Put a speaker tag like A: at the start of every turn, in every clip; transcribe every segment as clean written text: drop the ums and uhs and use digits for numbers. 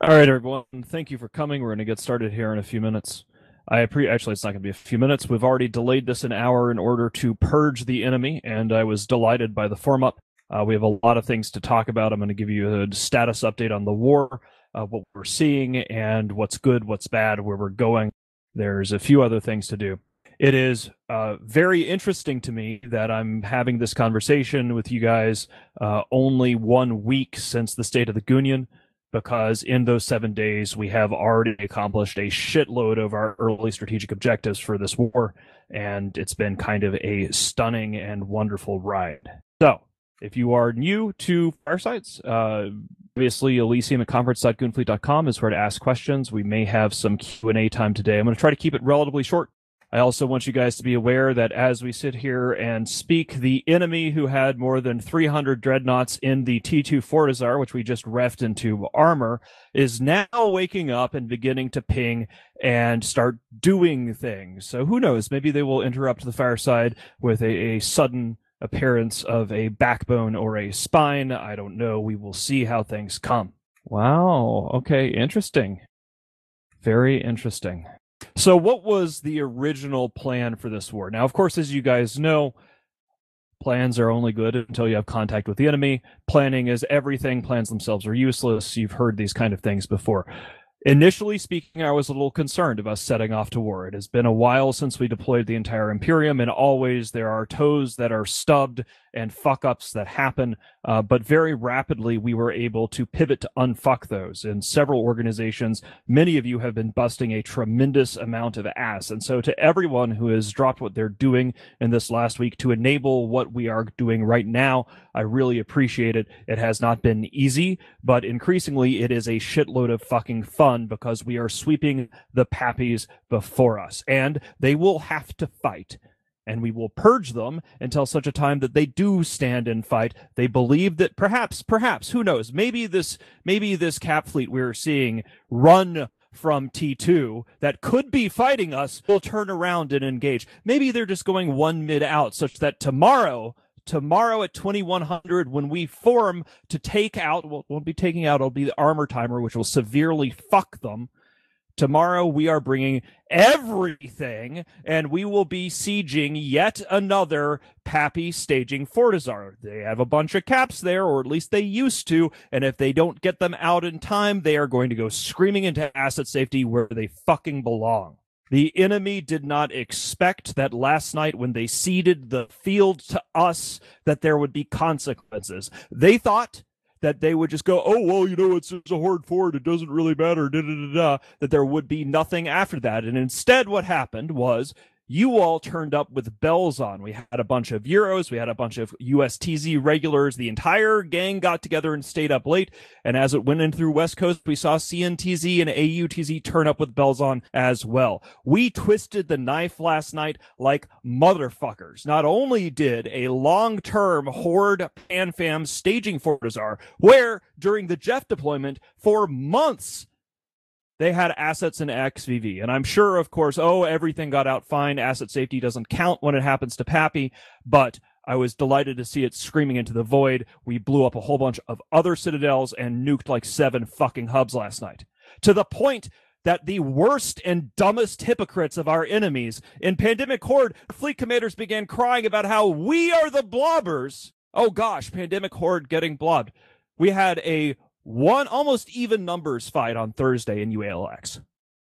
A: All right, everyone. Thank you for coming. We're going to get started here in a few minutes. Actually, it's not going to be a few minutes. We've already delayed this an hour in order to purge the enemy, and I was delighted by the form up. We have a lot of things to talk about. I'm going to give you a status update on the war, what we're seeing, and what's good, what's bad, where we're going. There's a few other things to do. It is very interesting to me that I'm having this conversation with you guys only 1 week since the State of the Union, because in those 7 days, we have already accomplished a shitload of our early strategic objectives for this war, and it's been kind of a stunning and wonderful ride. So, if you are new to Firesides, obviously Elysium at conference.goonfleet.com is where to ask questions. We may have some Q&A time today. I'm going to try to keep it relatively short. I also want you guys to be aware that as we sit here and speak, the enemy who had more than 300 dreadnoughts in the T2 Fortizar, which we just refed into armor, is now waking up and beginning to ping and start doing things. So who knows? Maybe they will interrupt the Fireside with a sudden appearance of a backbone or a spine. I don't know. We will see how things come. Wow. Okay. Interesting. Very interesting. So what was the original plan for this war? Now, of course, as you guys know, plans are only good until you have contact with the enemy. Planning is everything. Plans themselves are useless. You've heard these kind of things before. Initially speaking, I was a little concerned about setting off to war. It has been a while since we deployed the entire Imperium, and always there are toes that are stubbed and fuck-ups that happen, but very rapidly we were able to pivot to unfuck those. In several organizations, many of you have been busting a tremendous amount of ass, and so to everyone who has dropped what they're doing in this last week to enable what we are doing right now, I really appreciate it. It has not been easy, but increasingly it is a shitload of fucking fun, because we are sweeping the Pappies before us, and they will have to fight, and we will purge them until such a time that they do stand and fight. They believe that perhaps, who knows, maybe this cap fleet we're seeing run from T2 that could be fighting us will turn around and engage. Maybe they're just going one mid out, such that tomorrow at 2100, when we form to take out, well, won't be taking out, it'll be the armor timer, which will severely fuck them. Tomorrow we are bringing everything, and we will be sieging yet another Pappy staging Fortizar. They have a bunch of caps there, or at least they used to, and if they don't get them out in time, they are going to go screaming into asset safety where they fucking belong. The enemy did not expect that last night when they ceded the field to us that there would be consequences. They thought that they would just go, oh, well, it's just a horde fort, it doesn't really matter, that there would be nothing after that. And instead what happened was you all turned up with bells on. We had a bunch of Euros, we had a bunch of USTZ regulars, the entire gang got together and stayed up late, and as it went in through West Coast, we saw CNTZ and AUTZ turn up with bells on as well. We twisted the knife last night like motherfuckers. Not only did a long-term Horde PanFam staging Fortizar, where during the Jeff deployment for months they had assets in XVV. And I'm sure, of course, everything got out fine. Asset safety doesn't count when it happens to Pappy, but I was delighted to see it screaming into the void. We blew up a whole bunch of other citadels and nuked like 7 fucking hubs last night. To the point that the worst and dumbest hypocrites of our enemies in Pandemic Horde, fleet commanders began crying about how we are the blobbers. Oh gosh, Pandemic Horde getting blobbed. We had a almost even numbers fight on Thursday in UALX.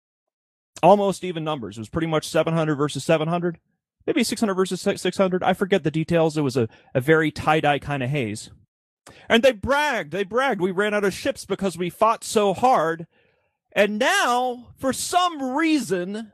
A: Almost even numbers. It was pretty much 700 versus 700. Maybe 600 versus 600. I forget the details. It was a very tie-dye kind of haze. And they bragged. We ran out of ships because we fought so hard. And now, for some reason,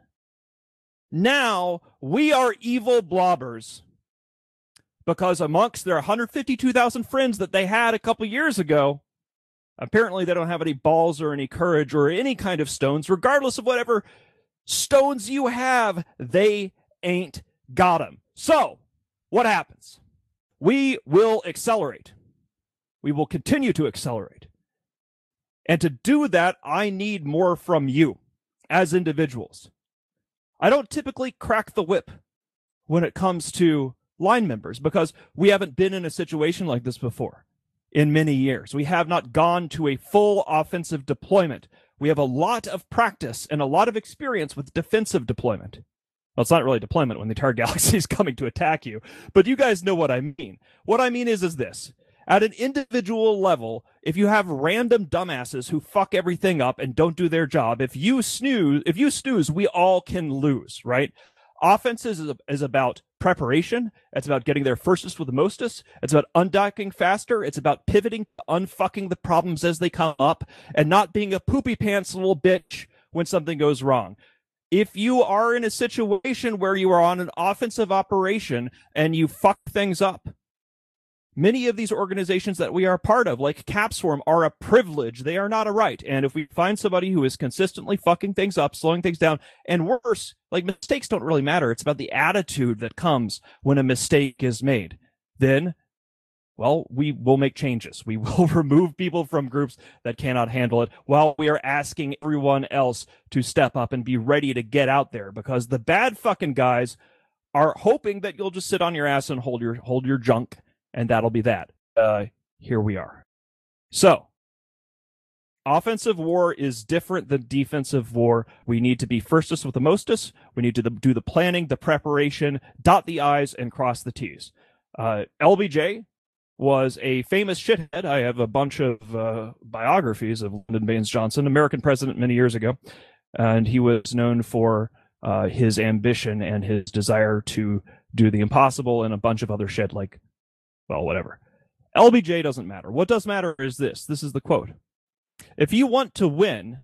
A: now we are evil blobbers. Because amongst their 152,000 friends that they had a couple years ago, apparently they don't have any balls or any courage or any kind of stones. Regardless of whatever stones you have, they ain't got them. So, what happens? We will accelerate. We will continue to accelerate. And to do that, I need more from you as individuals. I don't typically crack the whip when it comes to line members because we haven't been in a situation like this before. in many years. We have not gone to a full offensive deployment. We have a lot of practice and a lot of experience with defensive deployment. Well, it's not really deployment when the entire galaxy is coming to attack you, but you guys know what I mean. What I mean is this. At an individual level, if you have random dumbasses who fuck everything up and don't do their job, if you snooze, we all can lose, right? Offense is about preparation. It's about getting there firstest with the mostest. It's about undocking faster. It's about pivoting, unfucking the problems as they come up, and not being a poopy pants little bitch when something goes wrong. If you are in a situation where you are on an offensive operation and you fuck things up, many of these organizations that we are part of, like Capswarm, are a privilege. They are not a right. And if we find somebody who is consistently fucking things up, slowing things down, and worse, like, mistakes don't really matter. It's about the attitude that comes when a mistake is made. Then, well, we will make changes. We will remove people from groups that cannot handle it while we are asking everyone else to step up and be ready to get out there, because the bad fucking guys are hoping that you'll just sit on your ass and hold your junk. And that'll be that. Here we are. So, offensive war is different than defensive war. We need to be firstest with the mostest. We need to do the planning, the preparation, dot the I's, and cross the T's. LBJ was a famous shithead. I have a bunch of biographies of Lyndon Baines Johnson, American president many years ago. And he was known for his ambition and his desire to do the impossible and a bunch of other shit, like, well, whatever. LBJ doesn't matter. What does matter is this. This is the quote. If you want to win,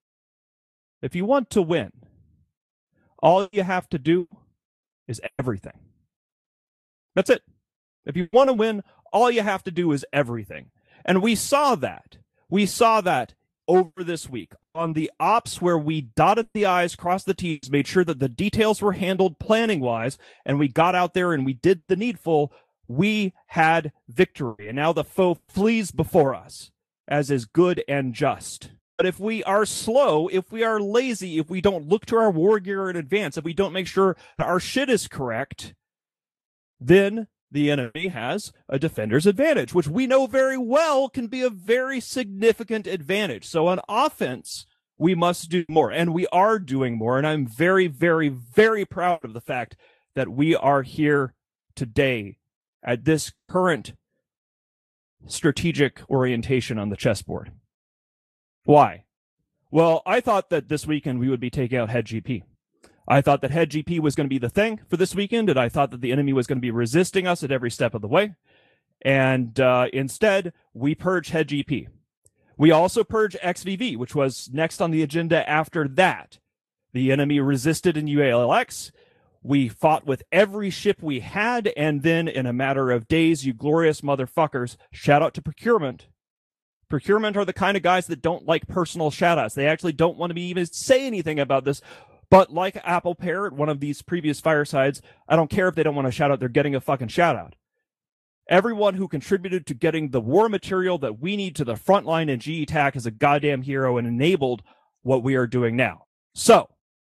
A: all you have to do is everything. That's it. If you want to win, all you have to do is everything. And we saw that. We saw that over this week on the ops where we dotted the I's, crossed the T's, made sure that the details were handled planning-wise, and we got out there and we did the needful. We had victory, and now the foe flees before us, as is good and just. But if we are slow, if we are lazy, if we don't look to our war gear in advance, if we don't make sure that our shit is correct, then the enemy has a defender's advantage, which we know very well can be a very significant advantage. So on offense, we must do more, and we are doing more, and I'm very, very, very proud of the fact that we are here today at this current strategic orientation on the chessboard. Why? Well, I thought that this weekend we would be taking out Head GP. I thought that Head GP was going to be the thing for this weekend, and I thought that the enemy was going to be resisting us at every step of the way. And instead, we purged Head GP. We also purged XVV, which was next on the agenda after that. The enemy resisted in UALX. We fought with every ship we had, and then in a matter of days, you glorious motherfuckers, shout out to Procurement. Procurement are the kind of guys that don't like personal shout-outs. They actually don't want to even say anything about this. But like Apple Pear at one of these previous firesides, I don't care if they don't want a shout-out. They're getting a fucking shout-out. Everyone who contributed to getting the war material that we need to the front line in GE TAC is a goddamn hero and enabled what we are doing now. So,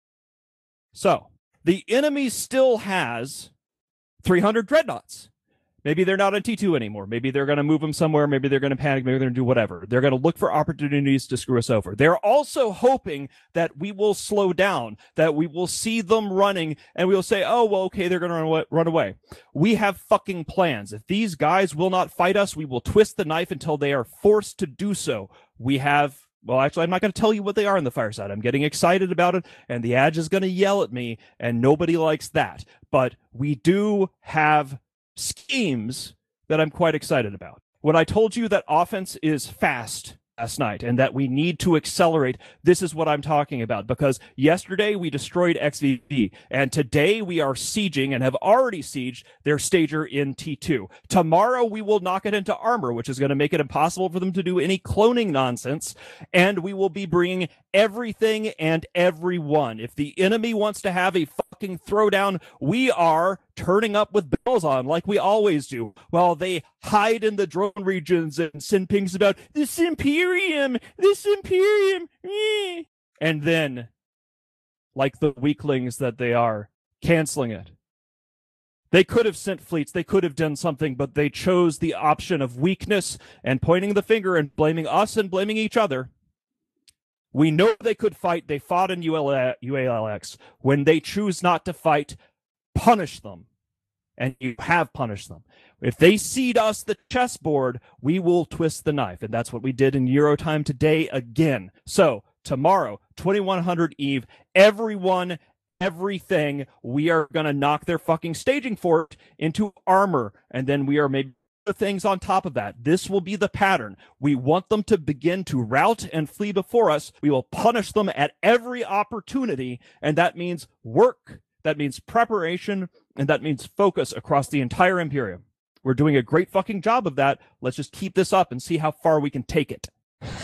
A: the enemy still has 300 dreadnoughts. Maybe they're not on T2 anymore. Maybe they're going to move them somewhere. Maybe they're going to panic. Maybe they're going to do whatever. They're going to look for opportunities to screw us over. They're also hoping that we will slow down, that we will see them running, and we'll say, oh, well, okay, they're going to run away. We have fucking plans. If these guys will not fight us, we will twist the knife until they are forced to do so. We have... Well, actually, I'm not going to tell you what they are in the fireside. I'm getting excited about it, and the Adge is going to yell at me, and nobody likes that. But we do have schemes that I'm quite excited about. When I told you that offense is fast last night and that we need to accelerate, this is what I'm talking about, because yesterday we destroyed XVB, and today we are sieging and have already sieged their stager in T2. Tomorrow we will knock it into armor, which is going to make it impossible for them to do any cloning nonsense, and we will be bringing everything and everyone. If the enemy wants to have a fucking throwdown, we are turning up with bells on like we always do, while they hide in the drone regions and send pings about this Imperium, and then, like the weaklings that they are, canceling it. They could have sent fleets, they could have done something, but they chose the option of weakness and pointing the finger and blaming us and blaming each other. We know they could fight. They fought in UALX. When they choose not to fight, punish them. And you have punished them. If they cede us the chessboard, we will twist the knife. And that's what we did in Eurotime today again. So tomorrow, 2100 Eve, everyone, everything, we are going to knock their fucking staging fort into armor. And then we are maybe the things on top of that. This will be the pattern. We want them to begin to rout and flee before us. We will punish them at every opportunity. And that means work. That means preparation. And that means focus across the entire Imperium. We're doing a great fucking job of that. Let's just keep this up and see how far we can take it.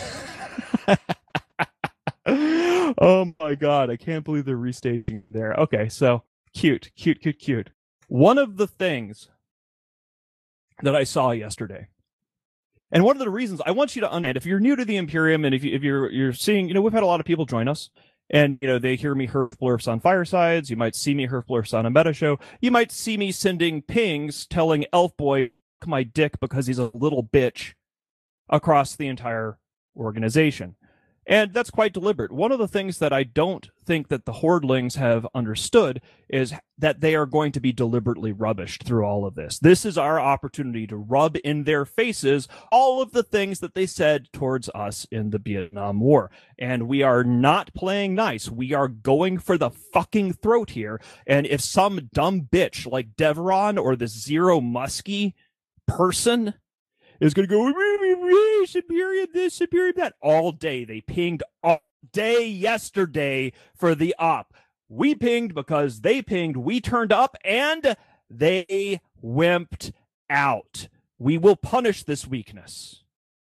A: Oh my God. I can't believe they're restaging there. Okay, so cute. One of the things that I saw yesterday, and one of the reasons I want you to understand, if you're new to the Imperium and if you're seeing, we've had a lot of people join us. And, they hear me herf blurfs on Firesides. You might see me herf blurfs on a meta show. You might see me sending pings telling Elf Boy my dick because he's a little bitch across the entire organization. And that's quite deliberate. One of the things that I don't think that the Hordelings have understood is that they are going to be deliberately rubbished through all of this. This is our opportunity to rub in their faces all of the things that they said towards us in the Vietnam War. And we are not playing nice. We are going for the fucking throat here. And if some dumb bitch like Deveron or the Zero Muskie person is going to go, Superior this, Superior that, all day. They pinged all day yesterday for the op. We pinged because they pinged. We turned up and they wimped out. We will punish this weakness.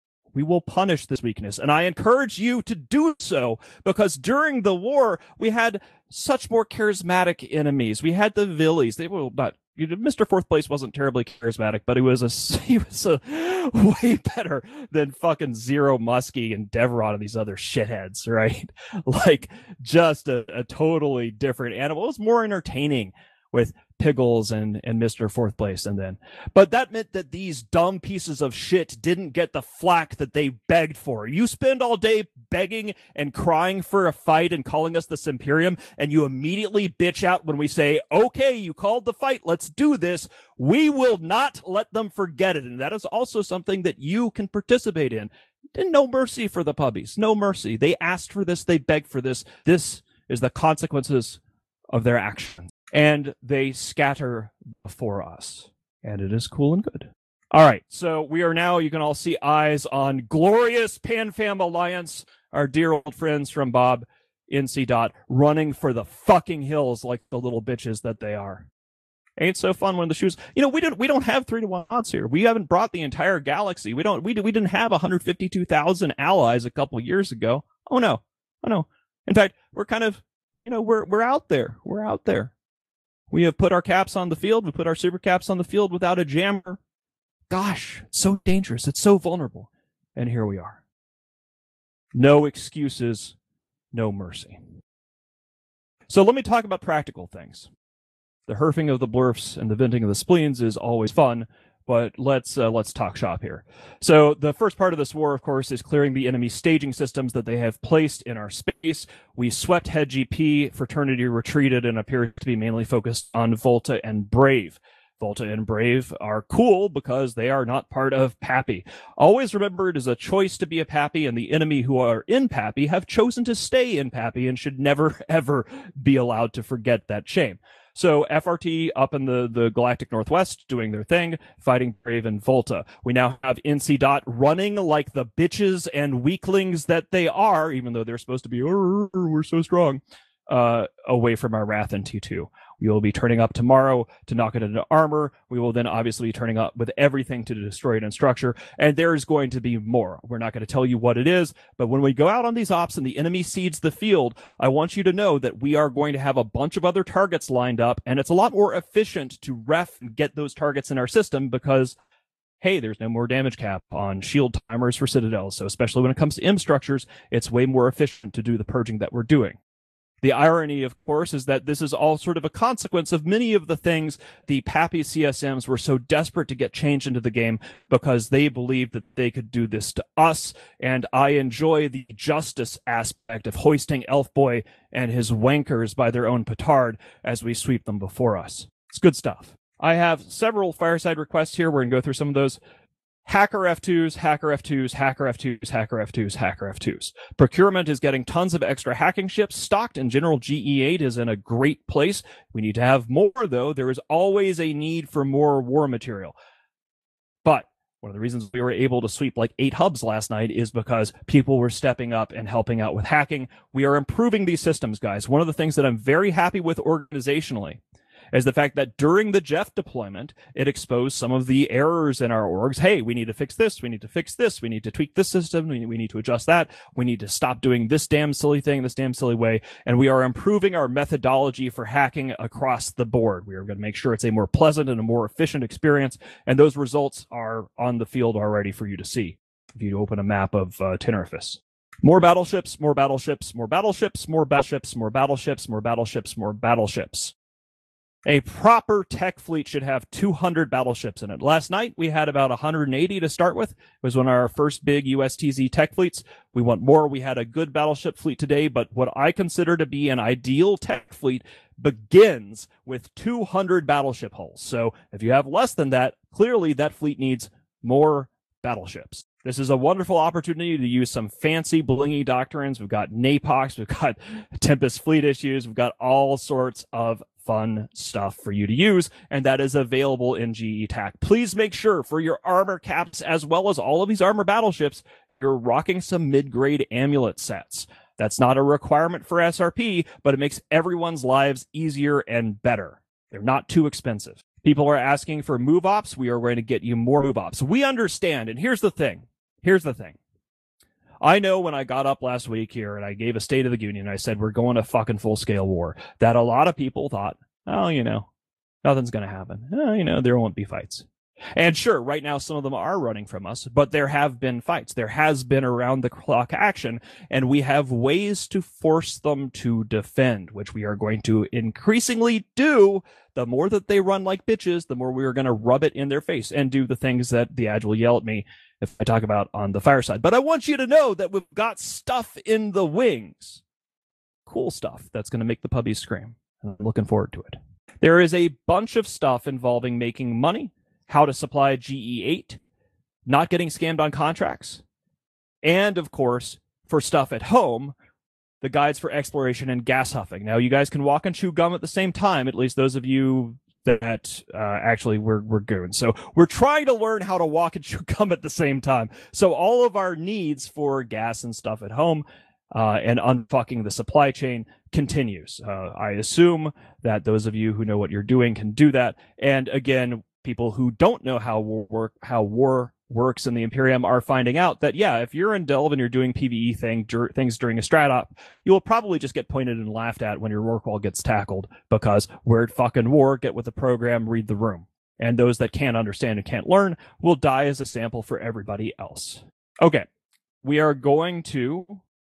A: And I encourage you to do so because during the war, we had such more charismatic enemies. We had the Villies. They were not. Mr. Fourth Place wasn't terribly charismatic, but he was a way better than fucking Zero Muskie and Deveron and these other shitheads, right? Like just a totally different animal. It was more entertaining with Piggles and Mr. Fourth Place but that meant that these dumb pieces of shit didn't get the flack that they begged for. You spend all day begging and crying for a fight and calling us the Imperium, and you immediately bitch out when we say, okay, you called the fight, let's do this. We will not let them forget it. And that is also something that you can participate in. And no mercy for the puppies. No mercy. They asked for this. They begged for this. This is the consequences of their actions. And they scatter before us. And it is cool and good. All right, so we are now, you can all see eyes on glorious PanFam Alliance, our dear old friends from Bob NC Dot, running for the fucking hills like the little bitches that they are. Ain't so fun when the shoes. We don't have 3-to-1 odds here. We haven't brought the entire galaxy. We didn't have 152,000 allies a couple years ago. Oh no. In fact, we're kind of, we're out there. We're out there. We have put our caps on the field. We put our super caps on the field without a jammer. Gosh, it's so dangerous. It's so vulnerable. And here we are. No excuses, no mercy. So let me talk about practical things. The herfing of the blurfs and the venting of the spleens is always fun, but let's talk shop here. So the first part of this war, of course, is clearing the enemy staging systems that they have placed in our space. We swept Head GP, Fraternity retreated, and appear to be mainly focused on Volta and Brave. Volta and Brave are cool because they are not part of Pappy. Always remember it is a choice to be a Pappy, and the enemy who are in Pappy have chosen to stay in Pappy and should never, ever be allowed to forget that shame. So FRT up in the Galactic Northwest doing their thing, fighting Brave and Volta. We now have NC Dot running like the bitches and weaklings that they are, even though they're supposed to be, we're so strong, away from our Wrath and T2. We will be turning up tomorrow to knock it into armor. We will then obviously be turning up with everything to destroy it in structure. And there is going to be more. We're not going to tell you what it is, but when we go out on these ops and the enemy cedes the field, I want you to know that we are going to have a bunch of other targets lined up, and it's a lot more efficient to ref and get those targets in our system because, hey, there's no more damage cap on shield timers for Citadels. So especially when it comes to M structures, it's way more efficient to do the purging that we're doing. The irony, of course, is that this is all sort of a consequence of many of the things the Pappy CSMs were so desperate to get changed into the game because they believed that they could do this to us. And I enjoy the justice aspect of hoisting Elf Boy and his wankers by their own petard as we sweep them before us. It's good stuff. I have several fireside requests here. We're going to go through some of those. Hacker F2s, Hacker F2s, Hacker F2s, Hacker F2s, Hacker F2s. Procurement is getting tons of extra hacking ships stocked, and General GE8 is in a great place. We need to have more, though. There is always a need for more war material. But one of the reasons we were able to sweep like 8 hubs last night is because people were stepping up and helping out with hacking. We are improving these systems, guys. One of the things that I'm very happy with organizationally is the fact that during the Jeff deployment, it exposed some of the errors in our orgs. Hey, we need to fix this. We need to fix this. We need to tweak this system. We need to adjust that. We need to stop doing this damn silly thing, this damn silly way. And we are improving our methodology for hacking across the board. We are going to make sure it's a more pleasant and a more efficient experience. And those results are on the field already for you to see if you open a map of Tenerife. More battleships, more battleships, more battleships, more battleships, more battleships, more battleships, more battleships. A proper tech fleet should have 200 battleships in it. Last night, we had about 180 to start with. It was one of our first big USTZ tech fleets. We want more. We had a good battleship fleet today, but what I consider to be an ideal tech fleet begins with 200 battleship hulls. So if you have less than that, clearly that fleet needs more battleships. This is a wonderful opportunity to use some fancy blingy doctrines. We've got NAPOX, we've got Tempest fleet issues, we've got all sorts of fun stuff for you to use, and that is available in GE TAC. Please make sure for your armor caps, as well as all of these armor battleships, you're rocking some mid-grade amulet sets. That's not a requirement for SRP, but it makes everyone's lives easier and better. They're not too expensive. People are asking for move ops. We are going to get you more move ops. We understand, and here's the thing. I know when I got up last week here and I gave a State of the Union, I said, we're going to fucking full-scale war, that a lot of people thought, oh, nothing's going to happen. Oh, there won't be fights. And sure, right now some of them are running from us, but there have been fights. There has been around-the-clock action, and we have ways to force them to defend, which we are going to increasingly do. The more that they run like bitches, the more we are going to rub it in their face and do the things that the Adge will yell at me if I talk about on the fireside. But I want you to know that we've got stuff in the wings. Cool stuff that's going to make the puppies scream. I'm looking forward to it. There is a bunch of stuff involving making money, how to supply GE8, not getting scammed on contracts, and, of course, for stuff at home, the guides for exploration and gas huffing. Now, you guys can walk and chew gum at the same time, at least those of you that actually we're goons. So we're trying to learn how to walk and chew gum at the same time. So all of our needs for gas and stuff at home and unfucking the supply chain continues. I assume that those of you who know what you're doing can do that. And again, people who don't know how war works in the Imperium are finding out that, yeah, if you're in Delve and you're doing PvE things during a strat op, you will probably just get pointed and laughed at when your work wall gets tackled, because we're at fucking war, get with the program, read the room. And those that can't understand and can't learn will die as a sample for everybody else. Okay, we are going to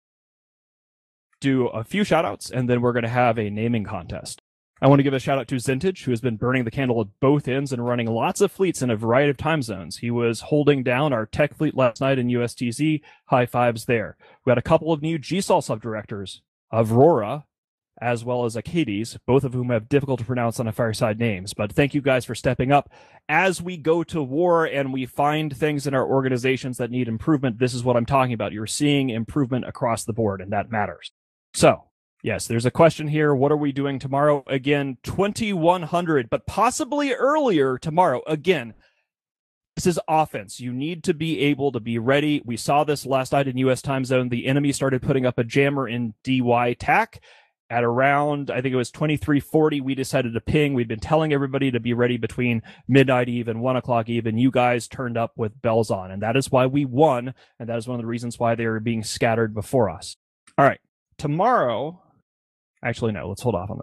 A: do a few shout outs, and then we're going to have a naming contest. I want to give a shout out to Zintage, who has been burning the candle at both ends and running lots of fleets in a variety of time zones. He was holding down our tech fleet last night in USTZ. High fives there. We had a couple of new GSOL subdirectors, Aurora, as well as Acades, both of whom have difficult to pronounce on a fireside names. But thank you guys for stepping up. As we go to war and we find things in our organizations that need improvement, this is what I'm talking about. You're seeing improvement across the board, and that matters. So, yes, there's a question here. What are we doing tomorrow? Again, 2100, but possibly earlier tomorrow. Again, this is offense. You need to be able to be ready. We saw this last night in U.S. time zone. The enemy started putting up a jammer in DY TAC. At around, I think it was 2340, we decided to ping. We'd been telling everybody to be ready between midnight eve and 1 o'clock eve, and you guys turned up with bells on. And that is why we won, and that is one of the reasons why they were being scattered before us. All right, tomorrow... Actually, no, let's hold off on this.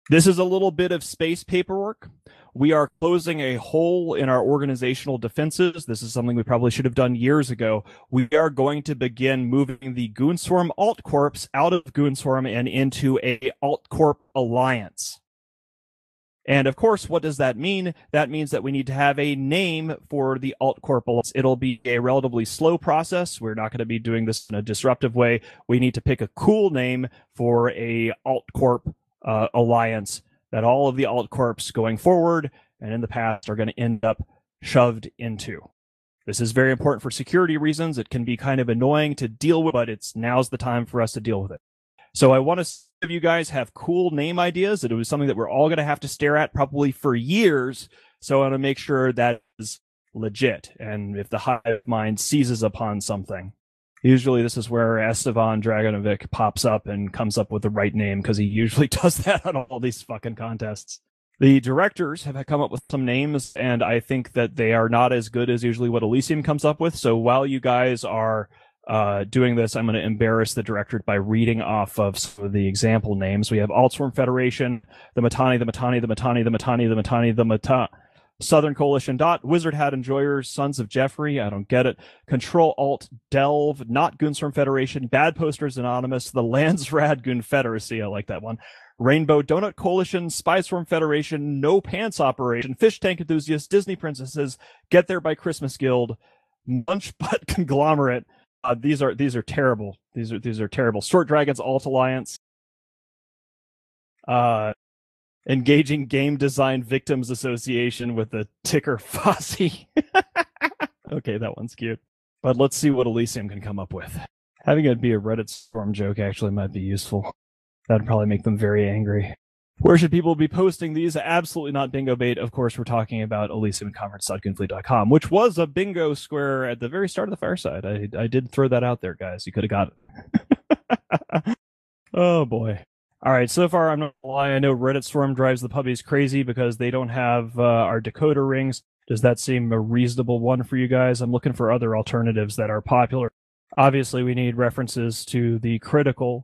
A: This is a little bit of space paperwork. We are closing a hole in our organizational defenses. This is something we probably should have done years ago. We are going to begin moving the Goonswarm Alt Corps out of Goonswarm and into a Alt Corp alliance. And of course, what does that mean? That means that we need to have a name for the Alt Corp alliance. It'll be a relatively slow process. We're not going to be doing this in a disruptive way. We need to pick a cool name for a Alt Corp alliance that all of the alt corps going forward and in the past are going to end up shoved into. This is very important for security reasons. It can be kind of annoying to deal with, but now's the time for us to deal with it. So I want to see if you guys have cool name ideas. It was something that we're all going to have to stare at probably for years. So I want to make sure that is legit. And if the hive mind seizes upon something, usually this is where Estevan Dragonovic pops up and comes up with the right name, because he usually does that on all these fucking contests. The directors have come up with some names, and I think that they are not as good as usually what Elysium comes up with. So while you guys are doing this, I'm going to embarrass the director by reading off of some of the example names. We have Altswarm Federation, the Mittani, the Mittani, the Mittani, the Mittani, the Mittani, the Mittani, Southern Coalition, Wizard Hat Enjoyers, Sons of Jeffrey, I don't get it, Control Alt Delve, Not Goonswarm Federation, Bad Posters Anonymous, the Landsrad Confederacy, I like that one, Rainbow Donut Coalition, Spyswarm Federation, No Pants Operation, Fish Tank Enthusiasts, Disney Princesses, Get There by Christmas Guild, Munch Butt Conglomerate. These are terrible. These are terrible. Short Dragons Alt Alliance. Engaging Game Design Victims Association with the ticker Fosse. Okay, that one's cute. But let's see what Elysium can come up with. Having it be a Reddit storm joke actually might be useful. That'd probably make them very angry. Where should people be posting these? Absolutely not bingo bait. Of course, we're talking about elysiumconference.goonfleet.com, which was a bingo square at the very start of the Fireside. I did throw that out there, guys. You could have got it. Oh, boy. All right, so far, I'm not gonna lie. I know Reddit Storm drives the puppies crazy because they don't have our decoder rings. Does that seem a reasonable one for you guys? I'm looking for other alternatives that are popular. Obviously, we need references to the critical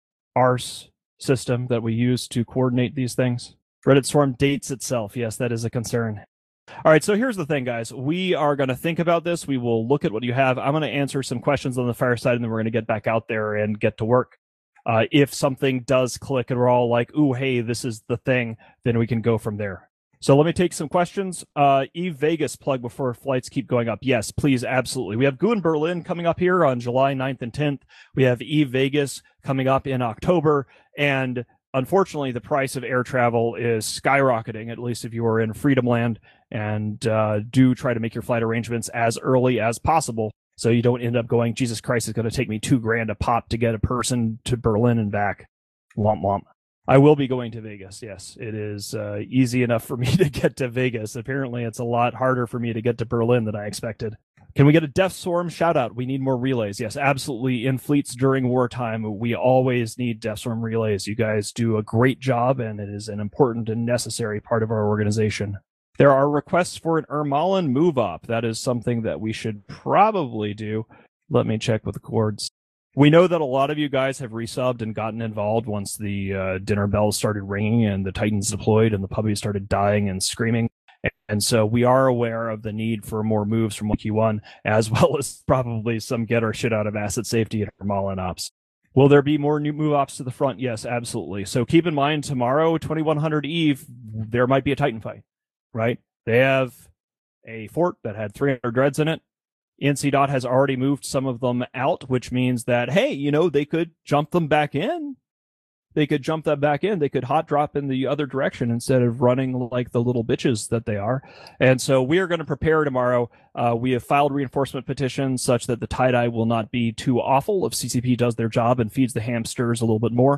A: ARS system that we use to coordinate these things. Reddit Storm dates itself. Yes, that is a concern. All right, so here's the thing, guys. We are going to think about this. We will look at what you have. I'm going to answer some questions on the Fireside, and then we're going to get back out there and get to work. If something does click and we're all like, ooh, hey, this is the thing, then we can go from there. So let me take some questions. Eve Vegas plug before flights keep going up. Yes, please, absolutely. We have Goon Berlin coming up here on July 9th and 10th. We have Eve Vegas coming up in October. And unfortunately, the price of air travel is skyrocketing, at least if you are in Freedom Land. And do try to make your flight arrangements as early as possible, so you don't end up going, Jesus Christ, it's going to take me $2,000 a pop to get a person to Berlin and back. Womp womp. I will be going to Vegas. Yes, it is easy enough for me to get to Vegas. Apparently, it's a lot harder for me to get to Berlin than I expected. Can we get a Death Swarm shout out? We need more relays. Yes, absolutely. In fleets during wartime, we always need Death Swarm relays. You guys do a great job, and it is an important and necessary part of our organization. There are requests for an Ermalin move up. That is something that we should probably do. Let me check with the cords. We know that a lot of you guys have resubbed and gotten involved once the dinner bells started ringing and the Titans deployed and the puppies started dying and screaming. And so we are aware of the need for more moves from Q1, as well as probably some get our shit out of asset safety and Ermalin ops. Will there be more new move ops to the front? Yes, absolutely. So keep in mind, tomorrow, 2100 Eve, there might be a Titan fight. Right? They have a fort that had 300 dreads in it. NC has already moved some of them out, which means that, hey, you know, they could jump them back in. They could jump that back in. They could hot drop in the other direction instead of running like the little bitches that they are. And so we are going to prepare tomorrow. We have filed reinforcement petitions such that the tie-dye will not be too awful if CCP does their job and feeds the hamsters a little bit more.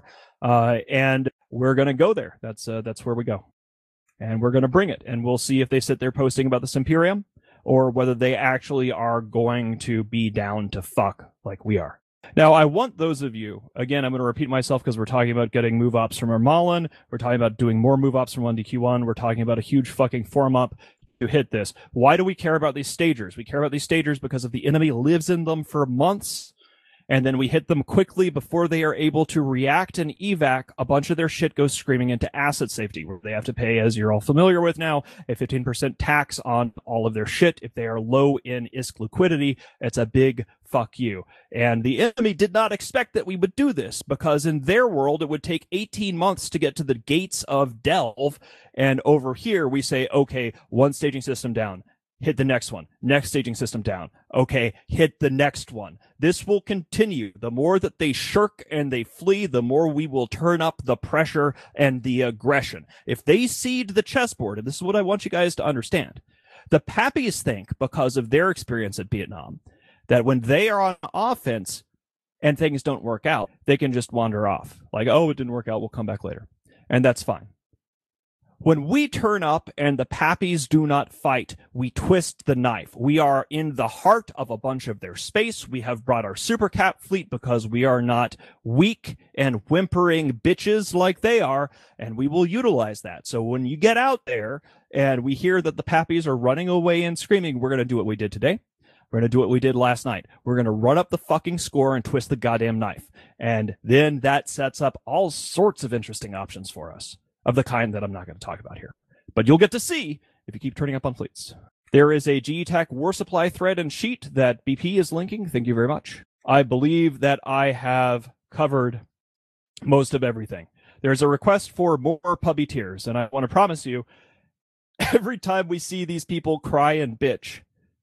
A: And we're going to go there. That's where we go. And we're going to bring it, and we'll see if they sit there posting about the Imperium or whether they actually are going to be down to fuck like we are. Now, I want those of you, again, I'm going to repeat myself because we're talking about getting move ops from Ermalin. We're talking about doing more move ops from 1DQ1. We're talking about a huge fucking form up to hit this. Why do we care about these stagers? We care about these stagers because if the enemy lives in them for months, and then we hit them quickly before they are able to react and evac. A bunch of their shit goes screaming into asset safety, where they have to pay, as you're all familiar with now, a 15% tax on all of their shit. If they are low in ISK liquidity, it's a big fuck you. And the enemy did not expect that we would do this, because in their world, it would take 18 months to get to the gates of Delve. And over here, we say, okay, one staging system down. Hit the next one. Next staging system down. Okay, hit the next one. This will continue. The more that they shirk and they flee, the more we will turn up the pressure and the aggression. If they cede the chessboard, and this is what I want you guys to understand, the Pappies think, because of their experience at Vietnam, that when they are on offense and things don't work out, they can just wander off. Like, oh, it didn't work out, we'll come back later. And that's fine. When we turn up and the Pappies do not fight, we twist the knife. We are in the heart of a bunch of their space. We have brought our Super Cap fleet because we are not weak and whimpering bitches like they are, and we will utilize that. So when you get out there and we hear that the Pappies are running away and screaming, we're going to do what we did today. We're going to do what we did last night. We're going to run up the fucking score and twist the goddamn knife. And then that sets up all sorts of interesting options for us, of the kind that I'm not going to talk about here. But you'll get to see if you keep turning up on fleets. There is a GTAC war supply thread and sheet that BP is linking. Thank you very much. I believe that I have covered most of everything. There's a request for more puppy tears, and I want to promise you, every time we see these people cry and bitch,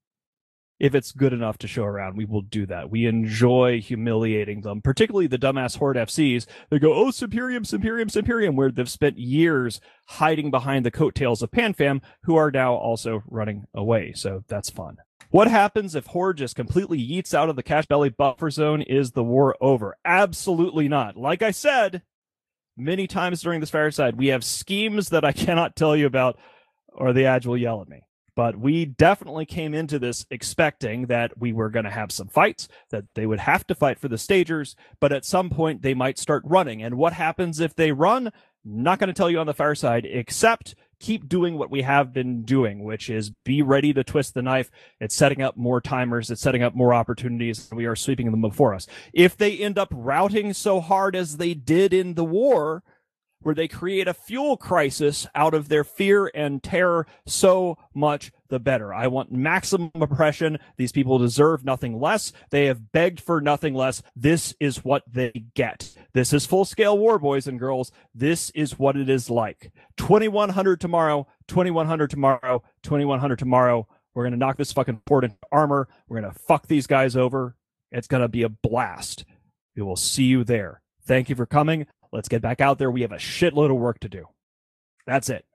A: if it's good enough to show around, we will do that. We enjoy humiliating them, particularly the dumbass Horde FCs. They go, oh, Superium, Superium, Superium, where they've spent years hiding behind the coattails of PanFam, who are now also running away. So that's fun. What happens if Horde just completely yeets out of the Cash Belly buffer zone? Is the war over? Absolutely not. Like I said many times during this fireside, we have schemes that I cannot tell you about, or the Adge will yell at me. But we definitely came into this expecting that we were going to have some fights, that they would have to fight for the stagers, but at some point they might start running. And what happens if they run? Not going to tell you on the fireside, except keep doing what we have been doing, which is be ready to twist the knife. It's setting up more timers. It's setting up more opportunities. We are sweeping them before us. If they end up routing so hard as they did in the war, where they create a fuel crisis out of their fear and terror, so much the better. I want maximum oppression. These people deserve nothing less. They have begged for nothing less. This is what they get. This is full-scale war, boys and girls. This is what it is like. 2100 tomorrow, 2100 tomorrow, 2100 tomorrow. We're going to knock this fucking port into armor. We're going to fuck these guys over. It's going to be a blast. We will see you there. Thank you for coming. Let's get back out there. We have a shitload of work to do. That's it.